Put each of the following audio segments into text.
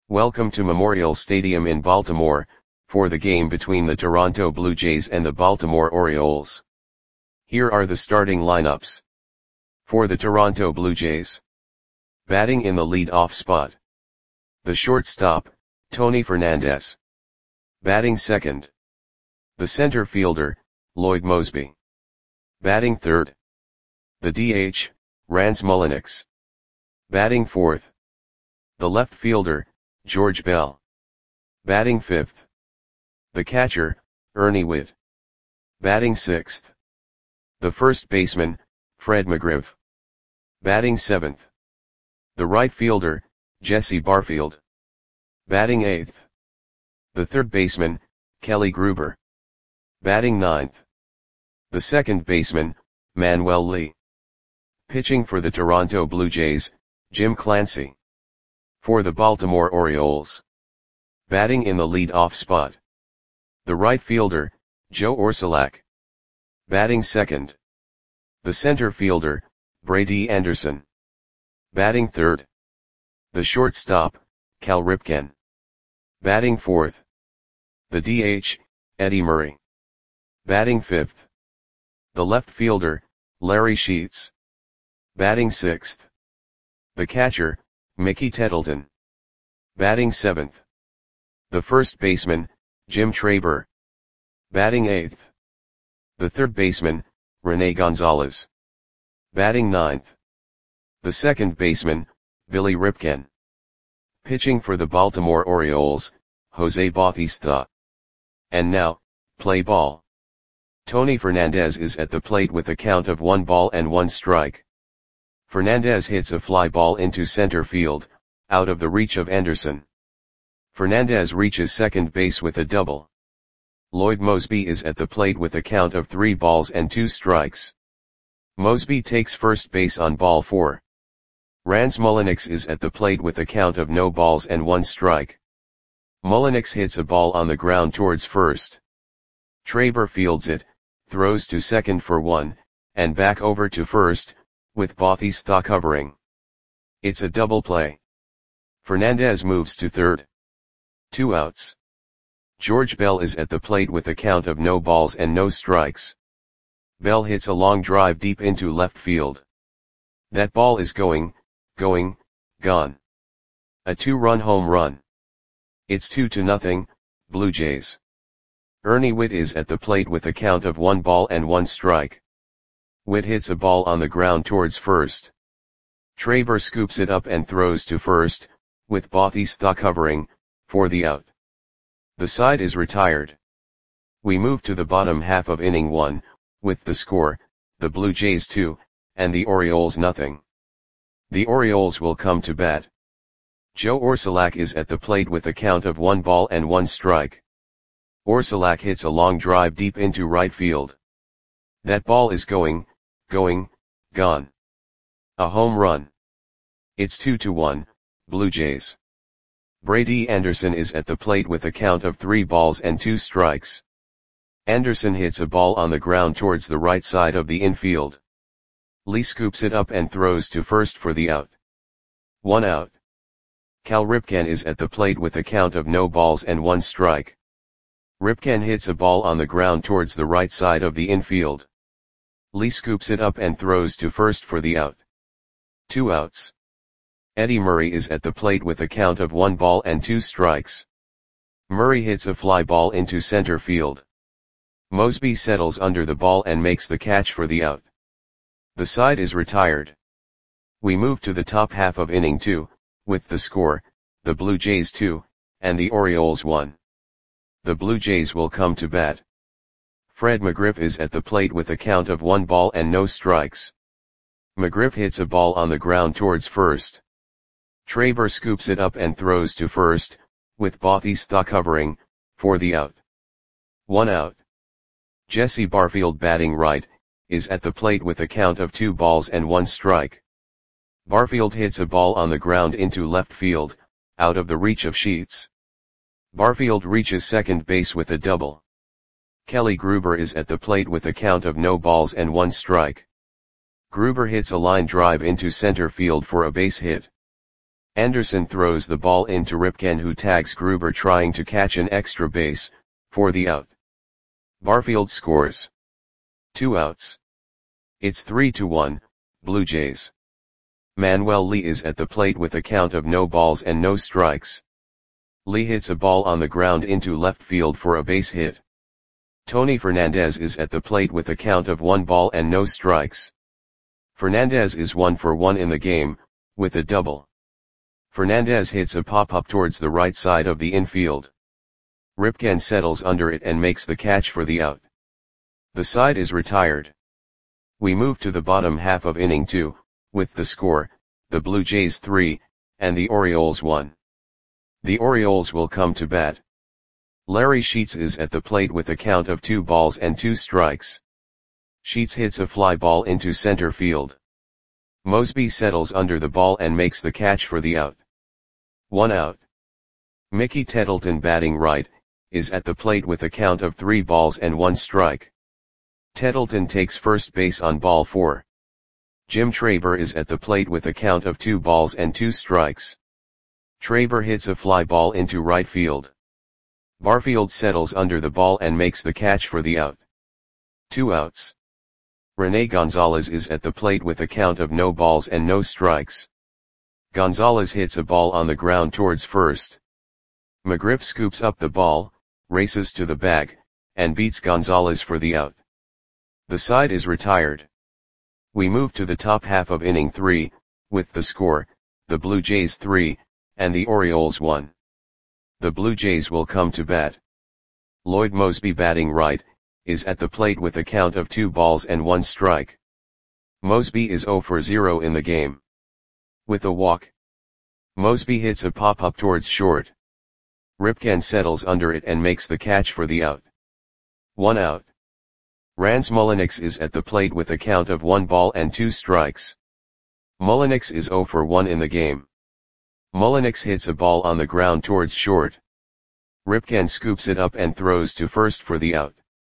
Welcome to Memorial Stadium in Baltimore, for the game between the Toronto Blue Jays and the Baltimore Orioles. Here are the starting lineups. For the Toronto Blue Jays. Batting in the lead-off spot. The shortstop, Tony Fernandez. Batting second. The center fielder, Lloyd Moseby. Batting third. The DH, Rance Mulliniks. Batting fourth. The left fielder, George Bell. Batting fifth. The catcher, Ernie Whitt. Batting sixth. The first baseman, Fred McGriff. Batting seventh. The right fielder, Jesse Barfield. Batting eighth. The third baseman, Kelly Gruber. Batting ninth. The second baseman, Manuel Lee. Pitching for the Toronto Blue Jays, Jim Clancy. For the Baltimore Orioles. Batting in the lead-off spot. The right fielder, Joe Orsulak. Batting second. The center fielder, Brady Anderson. Batting third. The shortstop, Cal Ripken. Batting fourth. The DH, Eddie Murray. Batting fifth. The left fielder, Larry Sheets. Batting sixth. The catcher, Mickey Tettleton. Batting seventh. The first baseman, Jim Traber. Batting eighth. The third baseman, Rene Gonzalez. Batting ninth. The second baseman, Billy Ripken. Pitching for the Baltimore Orioles, Jose Bautista. And now, play ball. Tony Fernandez is at the plate with a count of 1 ball and 1 strike. Fernandez hits a fly ball into center field, out of the reach of Anderson. Fernandez reaches second base with a double. Lloyd Moseby is at the plate with a count of 3 balls and 2 strikes. Moseby takes first base on ball 4. Rance Mulliniks is at the plate with a count of no balls and 1 strike. Mulliniks hits a ball on the ground towards first. Traber fields it, throws to second for 1, and back over to first, with Bautista covering. It's a double play. Fernandez moves to third. 2 outs. George Bell is at the plate with a count of no balls and no strikes. Bell hits a long drive deep into left field. That ball is gone. A 2-run home run. It's 2-0, Blue Jays. Ernie Whitt is at the plate with a count of 1 ball and 1 strike. Whitt hits a ball on the ground towards first. Traber scoops it up and throws to first, with Bautista covering, for the out. The side is retired. We move to the bottom half of inning 1, with the score, the Blue Jays 2, and the Orioles nothing. The Orioles will come to bat. Joe Orsulak is at the plate with a count of 1 ball and 1 strike. Orsulak hits a long drive deep into right field. That ball is gone. A home run. It's 2-1, Blue Jays. Brady Anderson is at the plate with a count of 3 balls and 2 strikes. Anderson hits a ball on the ground towards the right side of the infield. Lee scoops it up and throws to first for the out. 1 out. Cal Ripken is at the plate with a count of no balls and 1 strike. Ripken hits a ball on the ground towards the right side of the infield. Lee scoops it up and throws to first for the out. 2 outs. Eddie Murray is at the plate with a count of 1 ball and 2 strikes. Murray hits a fly ball into center field. Moseby settles under the ball and makes the catch for the out. The side is retired. We move to the top half of inning 2, with the score, the Blue Jays 2, and the Orioles 1. The Blue Jays will come to bat. Fred McGriff is at the plate with a count of 1 ball and no strikes. McGriff hits a ball on the ground towards first. Traber scoops it up and throws to first, with Bautista covering, for the out. 1 out. Jesse Barfield batting right, is at the plate with a count of 2 balls and 1 strike. Barfield hits a ball on the ground into left field, out of the reach of Sheets. Barfield reaches second base with a double. Kelly Gruber is at the plate with a count of no balls and 1 strike. Gruber hits a line drive into center field for a base hit. Anderson throws the ball into Ripken, who tags Gruber trying to catch an extra base, for the out. Barfield scores. 2 outs. It's 3-1, Blue Jays. Manuel Lee is at the plate with a count of no balls and no strikes. Lee hits a ball on the ground into left field for a base hit. Tony Fernandez is at the plate with a count of 1 ball and no strikes. Fernandez is 1 for 1 in the game, with a double. Fernandez hits a pop-up towards the right side of the infield. Ripken settles under it and makes the catch for the out. The side is retired. We move to the bottom half of inning 2, with the score, the Blue Jays 3, and the Orioles 1. The Orioles will come to bat. Larry Sheets is at the plate with a count of 2 balls and 2 strikes. Sheets hits a fly ball into center field. Mosby settles under the ball and makes the catch for the out. 1 out. Mickey Tettleton, batting right, is at the plate with a count of 3 balls and 1 strike. Tettleton takes first base on ball 4. Jim Traber is at the plate with a count of 2 balls and 2 strikes. Traber hits a fly ball into right field. Barfield settles under the ball and makes the catch for the out. 2 outs. Rene Gonzalez is at the plate with a count of no balls and no strikes. Gonzalez hits a ball on the ground towards first. McGriff scoops up the ball, races to the bag, and beats Gonzalez for the out. The side is retired. We move to the top half of inning 3, with the score, the Blue Jays 3, and the Orioles 1. The Blue Jays will come to bat. Lloyd Mosby, batting right, is at the plate with a count of 2 balls and 1 strike. Mosby is 0 for 0 in the game. With a walk, Mosby hits a pop-up towards short. Ripken settles under it and makes the catch for the out. 1 out. Rans Mulliniks is at the plate with a count of 1 ball and 2 strikes. Mulliniks is 0 for 1 in the game. Mulliniks hits a ball on the ground towards short. Ripken scoops it up and throws to first for the out.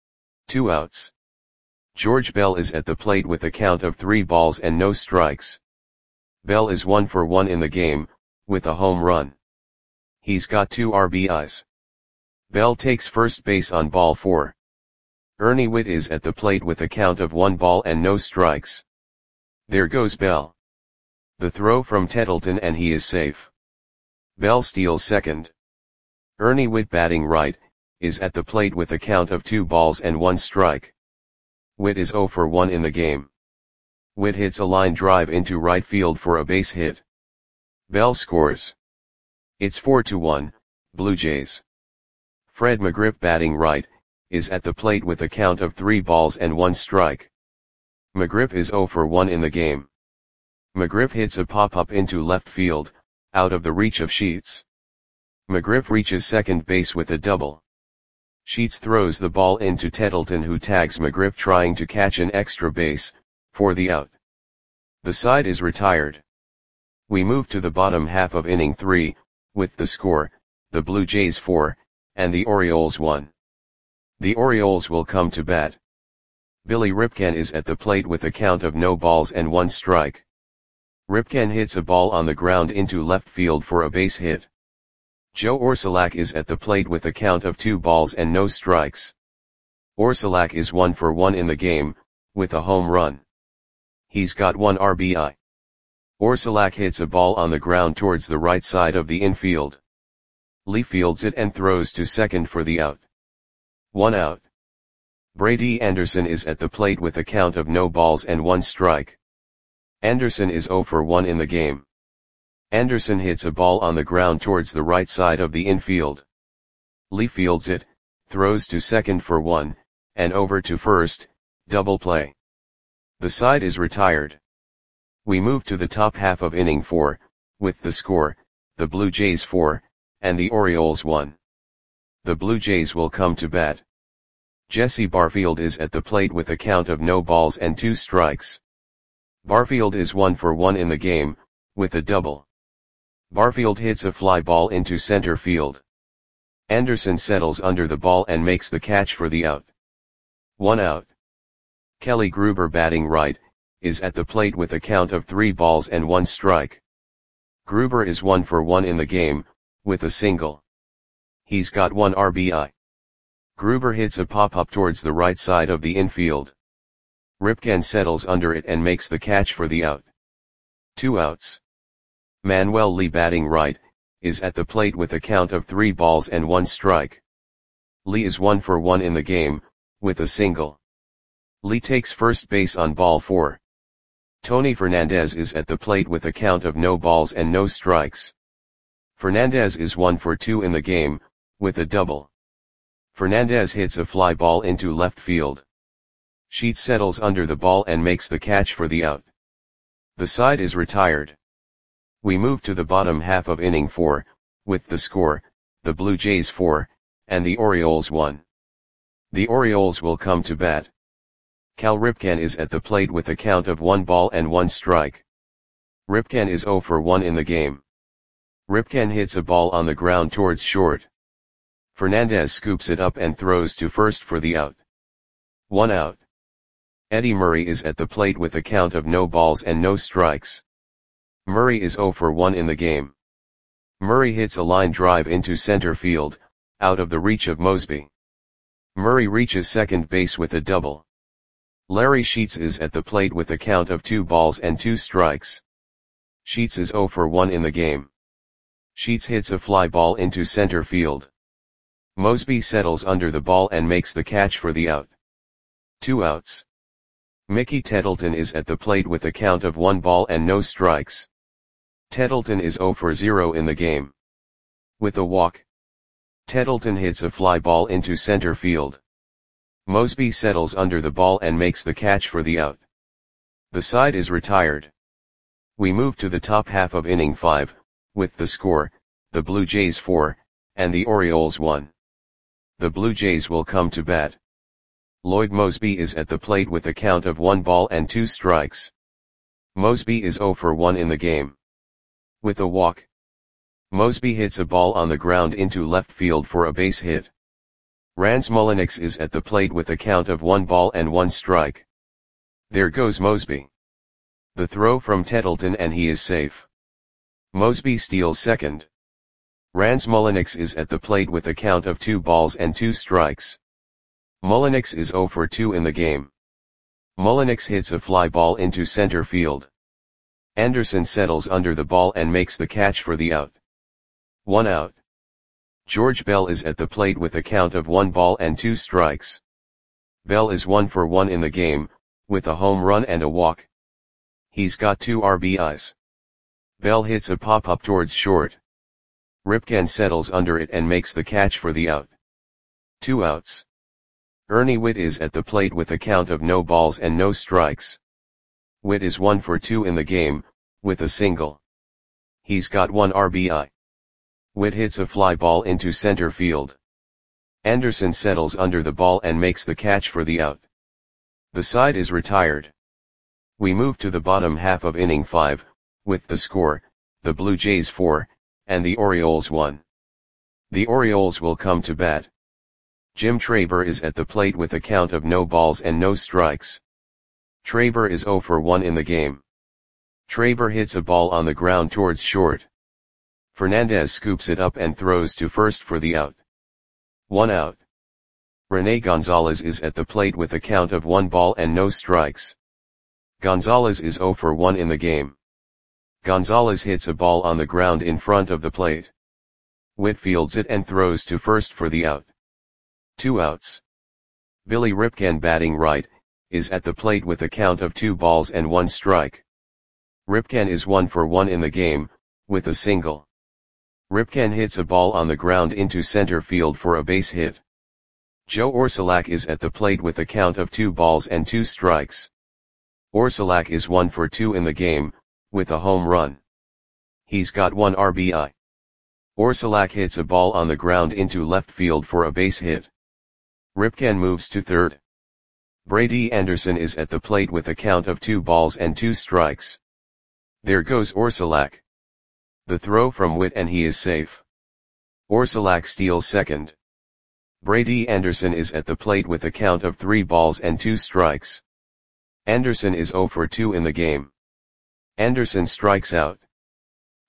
2 outs. George Bell is at the plate with a count of 3 balls and no strikes. Bell is 1 for 1 in the game, with a home run. He's got 2 RBIs. Bell takes first base on ball 4. Ernie Whitt is at the plate with a count of 1 ball and no strikes. There goes Bell. The throw from Tettleton and he is safe. Bell steals second. Ernie Whitt, batting right, is at the plate with a count of 2 balls and 1 strike. Whitt is 0 for 1 in the game. Whitt hits a line drive into right field for a base hit. Bell scores. It's 4-1, Blue Jays. Fred McGriff, batting right, is at the plate with a count of 3 balls and 1 strike. McGriff is 0 for 1 in the game. McGriff hits a pop-up into left field, out of the reach of Sheets. McGriff reaches second base with a double. Sheets throws the ball into Tettleton, who tags McGriff trying to catch an extra base, for the out. The side is retired. We move to the bottom half of inning 3, with the score, the Blue Jays 4, and the Orioles 1. The Orioles will come to bat. Billy Ripken is at the plate with a count of no balls and 1 strike. Ripken hits a ball on the ground into left field for a base hit. Joe Orsulak is at the plate with a count of 2 balls and no strikes. Orsulak is 1 for 1 in the game, with a home run. He's got 1 RBI. Orsulak hits a ball on the ground towards the right side of the infield. Lee fields it and throws to second for the out. 1 out. Brady Anderson is at the plate with a count of no balls and 1 strike. Anderson is 0 for 1 in the game. Anderson hits a ball on the ground towards the right side of the infield. Lee fields it, throws to second for 1, and over to first, double play. The side is retired. We move to the top half of inning 4, with the score, the Blue Jays 4, and the Orioles 1. The Blue Jays will come to bat. Jesse Barfield is at the plate with a count of no balls and 2 strikes. Barfield is 1 for 1 in the game, with a double. Barfield hits a fly ball into center field. Anderson settles under the ball and makes the catch for the out. 1 out. Kelly Gruber, batting right, is at the plate with a count of 3 balls and 1 strike. Gruber is 1 for 1 in the game, with a single. He's got 1 RBI. Gruber hits a pop-up towards the right side of the infield. Ripken settles under it and makes the catch for the out. 2 outs. Manuel Lee, batting right, is at the plate with a count of 3 balls and 1 strike. Lee is 1 for 1 in the game, with a single. Lee takes first base on ball 4. Tony Fernandez is at the plate with a count of no balls and no strikes. Fernandez is 1 for 2 in the game, with a double. Fernandez hits a fly ball into left field. Sheets settles under the ball and makes the catch for the out. The side is retired. We move to the bottom half of inning 4, with the score, the Blue Jays 4, and the Orioles 1. The Orioles will come to bat. Cal Ripken is at the plate with a count of 1 ball and 1 strike. Ripken is 0 for 1 in the game. Ripken hits a ball on the ground towards short. Fernandez scoops it up and throws to first for the out. 1 out. Eddie Murray is at the plate with a count of no balls and no strikes. Murray is 0 for 1 in the game. Murray hits a line drive into center field, out of the reach of Mosby. Murray reaches second base with a double. Larry Sheets is at the plate with a count of 2 balls and 2 strikes. Sheets is 0 for 1 in the game. Sheets hits a fly ball into center field. Mosby settles under the ball and makes the catch for the out. 2 outs. Mickey Tettleton is at the plate with a count of 1 ball and no strikes. Tettleton is 0 for 0 in the game. With a walk, Tettleton hits a fly ball into center field. Mosby settles under the ball and makes the catch for the out. The side is retired. We move to the top half of inning 5, with the score, the Blue Jays 4, and the Orioles 1. The Blue Jays will come to bat. Lloyd Mosby is at the plate with a count of 1 ball and 2 strikes. Mosby is 0 for 1 in the game. With a walk, Mosby hits a ball on the ground into left field for a base hit. Rans Mulliniks is at the plate with a count of 1 ball and 1 strike. There goes Mosby. The throw from Tettleton and he is safe. Mosby steals second. Rans Mulliniks is at the plate with a count of 2 balls and 2 strikes. Mulliniks is 0 for 2 in the game. Mulliniks hits a fly ball into center field. Anderson settles under the ball and makes the catch for the out. 1 out. George Bell is at the plate with a count of 1 ball and 2 strikes. Bell is 1 for 1 in the game, with a home run and a walk. He's got 2 RBIs. Bell hits a pop-up towards short. Ripken settles under it and makes the catch for the out. 2 outs. Ernie Whitt is at the plate with a count of no balls and no strikes. Whitt is 1 for 2 in the game, with a single. He's got 1 RBI. Whitt hits a fly ball into center field. Anderson settles under the ball and makes the catch for the out. The side is retired. We move to the bottom half of inning 5, with the score, the Blue Jays 4, and the Orioles 1. The Orioles will come to bat. Jim Traber is at the plate with a count of no balls and no strikes. Traber is 0 for 1 in the game. Traber hits a ball on the ground towards short. Fernandez scoops it up and throws to first for the out. 1 out. Rene Gonzalez is at the plate with a count of 1 ball and no strikes. Gonzalez is 0 for 1 in the game. Gonzalez hits a ball on the ground in front of the plate. Whitt fields it and throws to first for the out. 2 outs. Billy Ripken, batting right, is at the plate with a count of 2 balls and 1 strike. Ripken is 1 for 1 in the game, with a single. Ripken hits a ball on the ground into center field for a base hit. Joe Orsulak is at the plate with a count of 2 balls and 2 strikes. Orsulak is 1 for 2 in the game, with a home run. He's got 1 RBI. Orsulak hits a ball on the ground into left field for a base hit. Ripken moves to third. Brady Anderson is at the plate with a count of 2 balls and 2 strikes. There goes Orsulak. The throw from Whitt and he is safe. Orsulak steals second. Brady Anderson is at the plate with a count of 3 balls and 2 strikes. Anderson is 0 for 2 in the game. Anderson strikes out.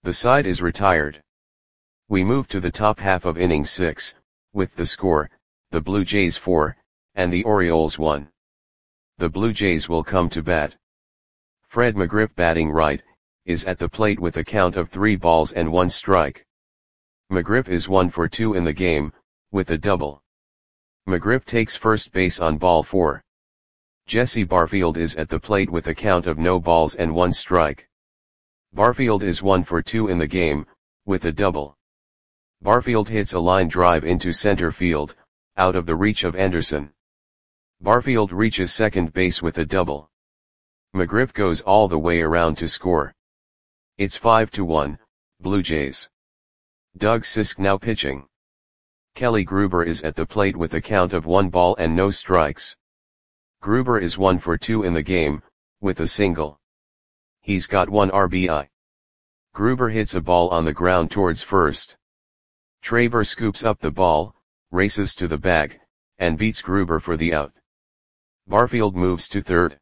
The side is retired. We move to the top half of inning 6, with the score, the Blue Jays 4, and the Orioles 1. The Blue Jays will come to bat. Fred McGriff, batting right, is at the plate with a count of 3 balls and 1 strike. McGriff is 1 for 2 in the game, with a double. McGriff takes first base on ball 4. Jesse Barfield is at the plate with a count of no balls and 1 strike. Barfield is 1 for 2 in the game, with a double. Barfield hits a line drive into center field, out of the reach of Anderson. Barfield reaches second base with a double. McGriff goes all the way around to score. It's 5-1, Blue Jays. Doug Sisk now pitching. Kelly Gruber is at the plate with a count of 1 ball and no strikes. Gruber is 1 for 2 in the game, with a single. He's got 1 RBI. Gruber hits a ball on the ground towards first. Traber scoops up the ball, races to the bag, and beats Gruber for the out. Barfield moves to third.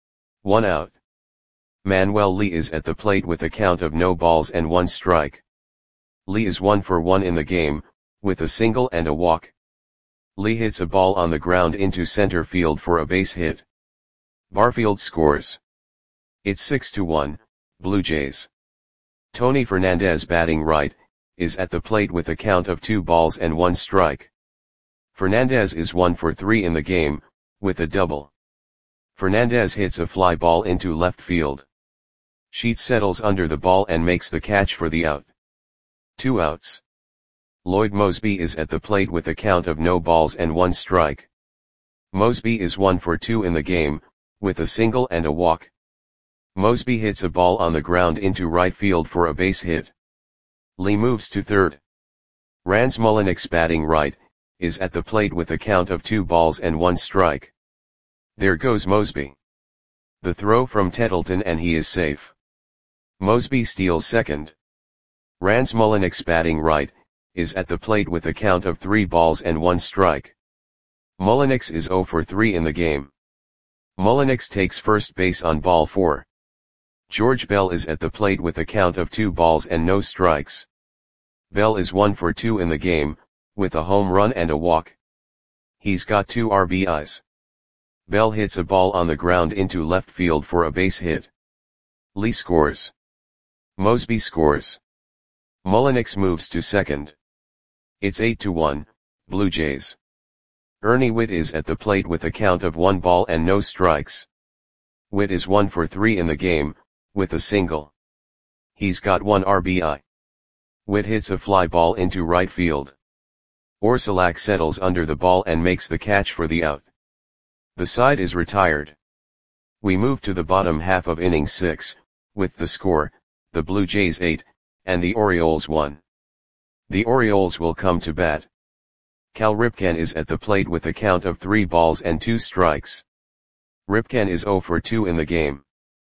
1 out. Manuel Lee is at the plate with a count of no balls and 1 strike. Lee is 1 for 1 in the game, with a single and a walk. Lee hits a ball on the ground into center field for a base hit. Barfield scores. It's 6-1, Blue Jays. Tony Fernandez, batting right, is at the plate with a count of 2 balls and 1 strike. Fernandez is 1 for 3 in the game, with a double. Fernandez hits a fly ball into left field. Sheets settles under the ball and makes the catch for the out. 2 outs. Lloyd Moseby is at the plate with a count of no balls and 1 strike. Moseby is 1 for 2 in the game, with a single and a walk. Moseby hits a ball on the ground into right field for a base hit. Lee moves to third. Rans Mulliniks, batting right, is at the plate with a count of 2 balls and 1 strike. There goes Moseby. The throw from Tettleton and he is safe. Moseby steals second. Rans Mulliniks, batting right, is at the plate with a count of 3 balls and 1 strike. Mulliniks is 0 for 3 in the game. Mulliniks takes first base on ball 4. George Bell is at the plate with a count of 2 balls and no strikes. Bell is 1 for 2 in the game, with a home run and a walk. He's got 2 RBIs. Bell hits a ball on the ground into left field for a base hit. Lee scores. Moseby scores. Mulliniks moves to second. It's 8-1, Blue Jays. Ernie Whitt is at the plate with a count of 1 ball and no strikes. Whitt is 1 for 3 in the game, with a single. He's got 1 RBI. Whitt hits a fly ball into right field. Orsulak settles under the ball and makes the catch for the out. The side is retired. We move to the bottom half of inning 6, with the score, the Blue Jays 8, and the Orioles 1. The Orioles will come to bat. Cal Ripken is at the plate with a count of 3 balls and 2 strikes. Ripken is 0 for 2 in the game.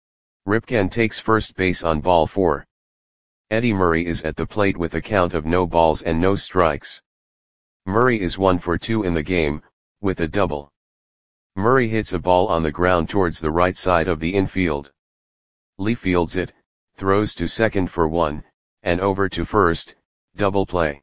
Ripken takes first base on ball 4. Eddie Murray is at the plate with a count of no balls and no strikes. Murray is 1 for 2 in the game, with a double. Murray hits a ball on the ground towards the right side of the infield. Lee fields it, throws to second for 1, and over to first, double play.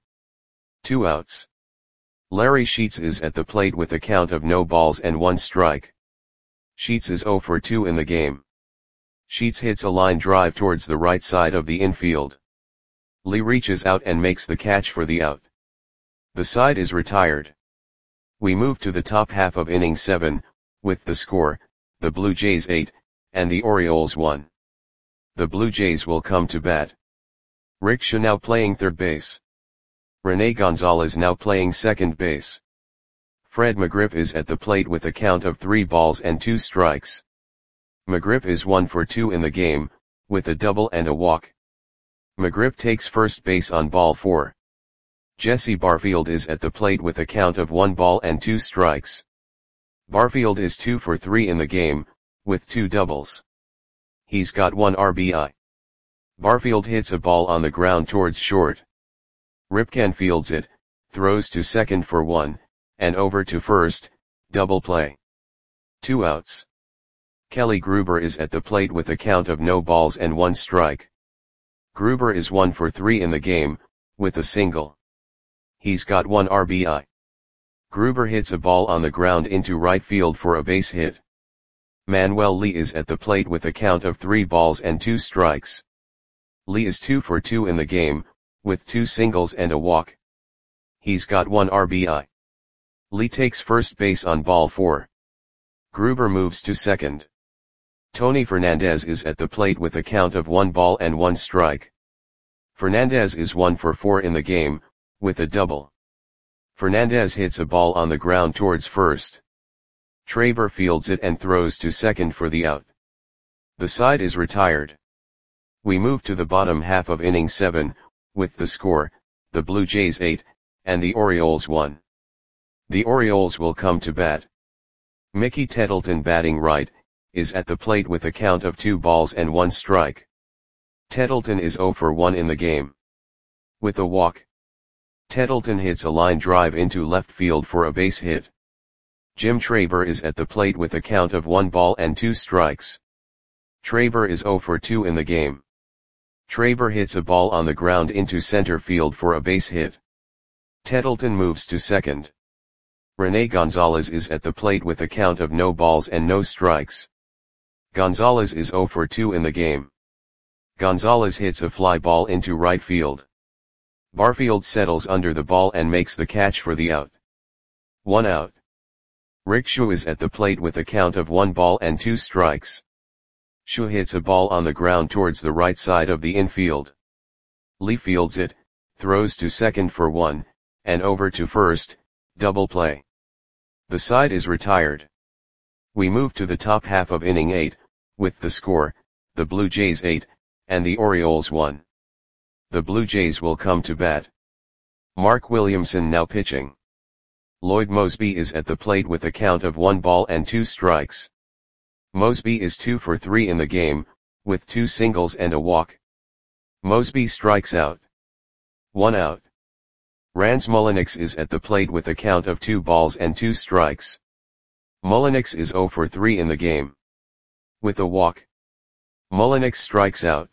2 outs. Larry Sheets is at the plate with a count of no balls and 1 strike. Sheets is 0 for 2 in the game. Sheets hits a line drive towards the right side of the infield. Lee reaches out and makes the catch for the out. The side is retired. We move to the top half of inning 7, with the score, the Blue Jays 8, and the Orioles 1. The Blue Jays will come to bat. Rick Shaw now playing third base. Rene Gonzalez now playing second base. Fred McGriff is at the plate with a count of 3 balls and 2 strikes. McGriff is 1 for 2 in the game, with a double and a walk. McGriff takes first base on ball 4. Jesse Barfield is at the plate with a count of 1 ball and 2 strikes. Barfield is 2 for 3 in the game, with 2 doubles. He's got 1 RBI. Barfield hits a ball on the ground towards short. Ripken fields it, throws to second for 1, and over to first, double play. 2 outs. Kelly Gruber is at the plate with a count of no balls and 1 strike. Gruber is 1 for 3 in the game, with a single. He's got 1 RBI. Gruber hits a ball on the ground into right field for a base hit. Manuel Lee is at the plate with a count of 3 balls and 2 strikes. Lee is 2 for 2 in the game, with 2 singles and a walk. He's got 1 RBI. Lee takes first base on ball 4. Gruber moves to second. Tony Fernandez is at the plate with a count of 1 ball and 1 strike. Fernandez is 1 for 4 in the game, with a double. Fernandez hits a ball on the ground towards first. Traber fields it and throws to second for the out. The side is retired. We move to the bottom half of inning 7, with the score, the Blue Jays 8, and the Orioles 1. The Orioles will come to bat. Mickey Tettleton, batting right, is at the plate with a count of 2 balls and 1 strike. Tettleton is 0 for 1 in the game. With a walk, Tettleton hits a line drive into left field for a base hit. Jim Traber is at the plate with a count of 1 ball and 2 strikes. Traber is 0 for 2 in the game. Traber hits a ball on the ground into center field for a base hit. Tettleton moves to second. Rene Gonzalez is at the plate with a count of no balls and no strikes. Gonzalez is 0 for 2 in the game. Gonzalez hits a fly ball into right field. Barfield settles under the ball and makes the catch for the out. 1 out. Rick Shu is at the plate with a count of 1 ball and 2 strikes. Shu hits a ball on the ground towards the right side of the infield. Lee fields it, throws to second for 1, and over to first, double play. The side is retired. We move to the top half of inning 8, with the score, the Blue Jays 8, and the Orioles 1. The Blue Jays will come to bat. Mark Williamson now pitching. Lloyd Moseby is at the plate with a count of 1 ball and 2 strikes. Moseby is 2 for 3 in the game, with 2 singles and a walk. Moseby strikes out. 1 out. Rans Mulliniks is at the plate with a count of 2 balls and 2 strikes. Mulliniks is 0 for 3 in the game. With a walk, Mulliniks strikes out.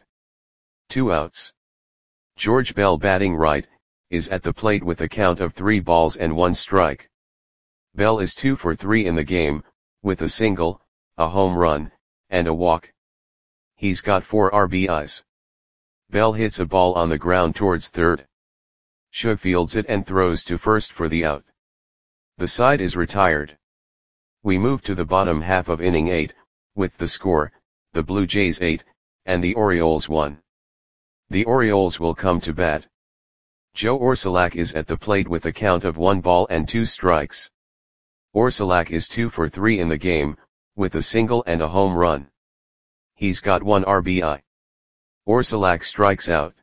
2 outs. George Bell, batting right, is at the plate with a count of 3 balls and 1 strike. Bell is 2 for 3 in the game, with a single, a home run, and a walk. He's got 4 RBIs. Bell hits a ball on the ground towards third. Shu fields it and throws to first for the out. The side is retired. We move to the bottom half of inning 8, with the score, the Blue Jays 8, and the Orioles 1. The Orioles will come to bat. Joe Orsulak is at the plate with a count of 1 ball and 2 strikes. Orsulak is 2 for 3 in the game, with a single and a home run. He's got 1 RBI. Orsulak strikes out.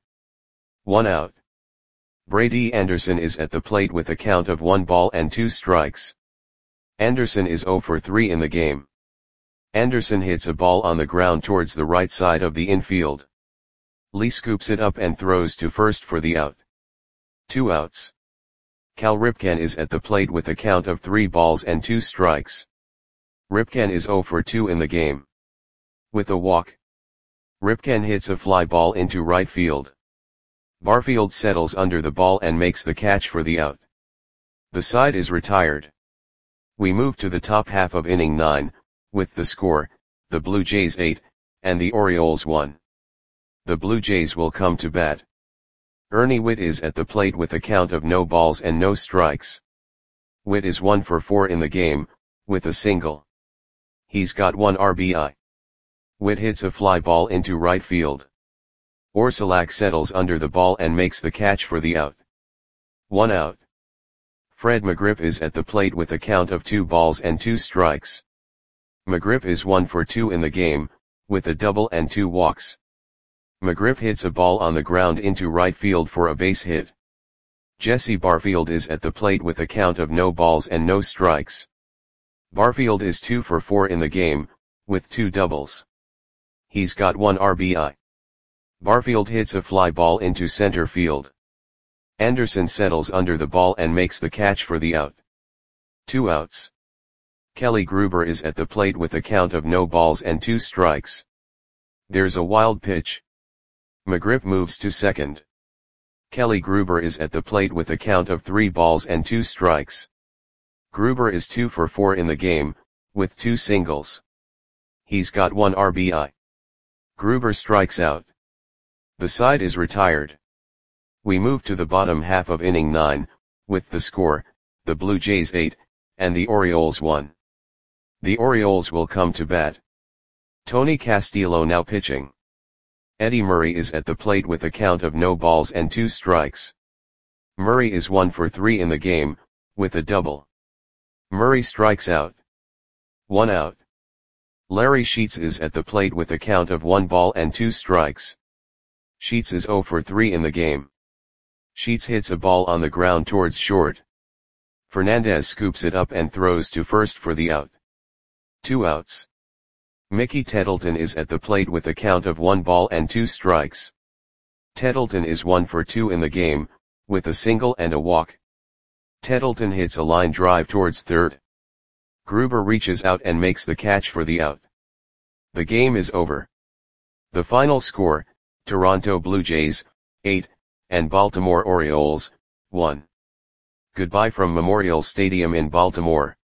1 out. Brady Anderson is at the plate with a count of 1 ball and 2 strikes. Anderson is 0 for 3 in the game. Anderson hits a ball on the ground towards the right side of the infield. Lee scoops it up and throws to first for the out. 2 outs. Cal Ripken is at the plate with a count of 3 balls and 2 strikes. Ripken is 0 for 2 in the game. With a walk, Ripken hits a fly ball into right field. Barfield settles under the ball and makes the catch for the out. The side is retired. We move to the top half of inning 9, with the score, the Blue Jays 8, and the Orioles 1. The Blue Jays will come to bat. Ernie Whitt is at the plate with a count of no balls and no strikes. Whitt is 1 for 4 in the game, with a single. He's got 1 RBI. Whitt hits a fly ball into right field. Orsulak settles under the ball and makes the catch for the out. 1 out. Fred McGriff is at the plate with a count of 2 balls and 2 strikes. McGriff is 1 for 2 in the game, with a double and 2 walks. McGriff hits a ball on the ground into right field for a base hit. Jesse Barfield is at the plate with a count of no balls and no strikes. Barfield is 2 for 4 in the game, with 2 doubles. He's got 1 RBI. Barfield hits a fly ball into center field. Anderson settles under the ball and makes the catch for the out. 2 outs. Kelly Gruber is at the plate with a count of no balls and 2 strikes. There's a wild pitch. McGriff moves to second. Kelly Gruber is at the plate with a count of 3 balls and 2 strikes. Gruber is 2 for 4 in the game, with 2 singles. He's got 1 RBI. Gruber strikes out. The side is retired. We move to the bottom half of inning 9, with the score, the Blue Jays 8, and the Orioles 1. The Orioles will come to bat. Tony Castillo now pitching. Eddie Murray is at the plate with a count of no balls and 2 strikes. Murray is 1 for 3 in the game, with a double. Murray strikes out. 1 out. Larry Sheets is at the plate with a count of 1 ball and 2 strikes. Sheets is 0 for 3 in the game. Sheets hits a ball on the ground towards short. Fernandez scoops it up and throws to first for the out. 2 outs. Mickey Tettleton is at the plate with a count of 1 ball and 2 strikes. Tettleton is 1 for 2 in the game, with a single and a walk. Tettleton hits a line drive towards third. Gruber reaches out and makes the catch for the out. The game is over. The final score, Toronto Blue Jays, 8, and Baltimore Orioles, 1. Goodbye from Memorial Stadium in Baltimore.